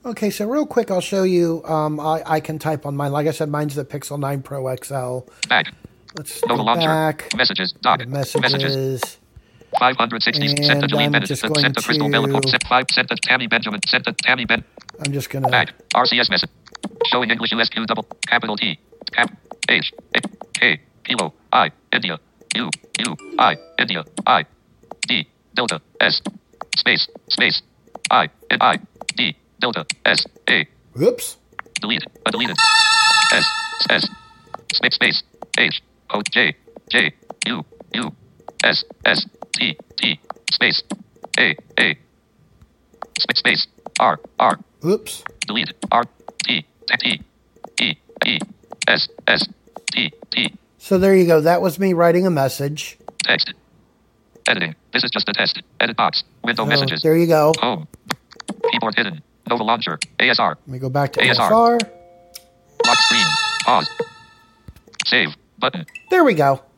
Okay, so real quick, I'll show you. I can type on mine. Like I said, mine's the Pixel 9 Pro XL. Back. Let's Nova go launcher. back. Messages. Dock. The messages. 560. Sent to And Delete I'm Bennett. just Sent going to Crystal to- Bellicor. Sent to Tammy Benjamin. Sent to Tammy Ben. I'm just going to... Back. RCS message. Showing English USQ double. Capital T. Cap. H. K. Kilo. I. India. U. I. India. I. D. Delta. S. Space. I. N. I. D. Delta. S. A. Oops. Delete. Deleted. S. Space. H. O. J. U. S. T. Space. A. Space. R. Oops. Delete. R. T. E. S. T. So there you go. That was me writing a message. Text. Editing. This is just a test. Edit box. Window So messages. there you go. Home. Keyboard hidden. Nova launcher. ASR. Let me go back to ASR. ASR. Lock screen. Pause. Save. Button. There we go.